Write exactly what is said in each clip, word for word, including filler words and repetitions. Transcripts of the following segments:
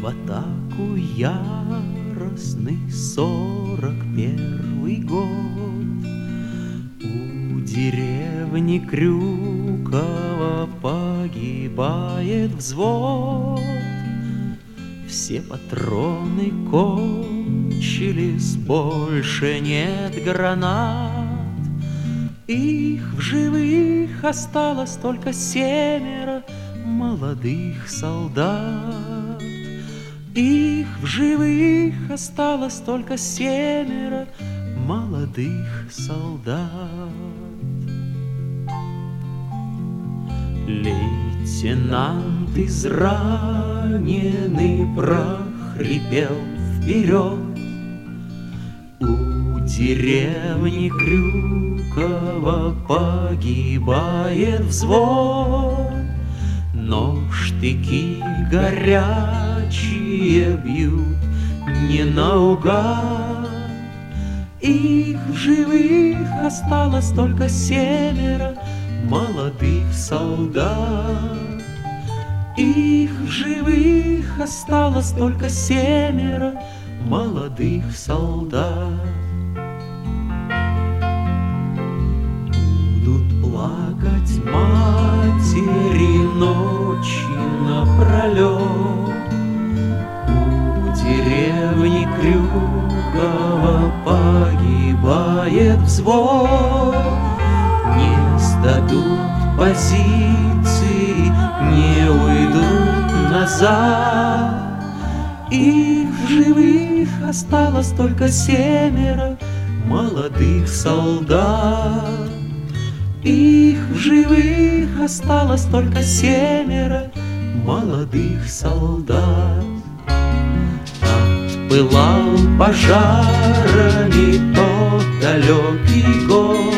в атаку яростный сорок первый год. У деревни Крюково погибает взвод. Все патроны кончились, больше нет гранат. Их в живых осталось только семеро молодых солдат. Их в живых осталось только семеро молодых солдат. Лейтенант израненный прохрипел вперед. У деревни Крюково погибает взвод, но штыки горячие бьют не наугад. Их в живых осталось только семеро молодых солдат. Их в живых осталось только семеро молодых солдат. Будут плакать матери ночи напролет. У деревни Крюково погибает взвод. Не сдадут позиции, не уйдут назад. Их в живых осталось только семеро молодых солдат. Их в живых осталось только семеро молодых солдат. Отпылал пожарами тот далекий год.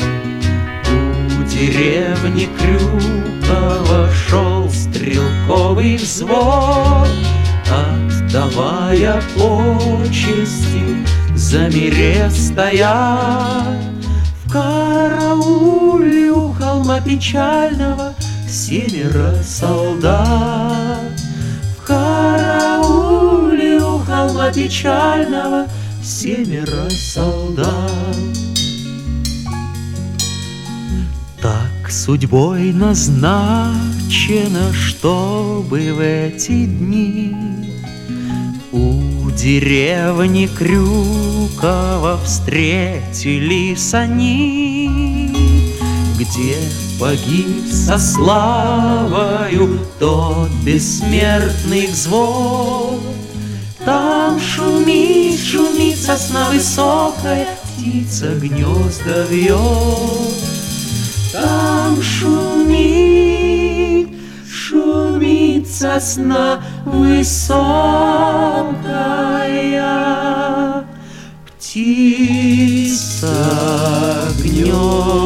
У деревни Крюково шел стрелковый взвод, отдавая почести, замерев стоят. В карауле у холма печального семеро солдат. В карауле у холма печального семеро солдат. Так судьбой назначено, чтобы в эти дни у деревни Крюково встретились они, где погиб со славою тот бессмертный взвод. Там шумит, шумит сосна высокая, птица гнезда вьет. Там шумит, шумит сосна высокая, птица гнезда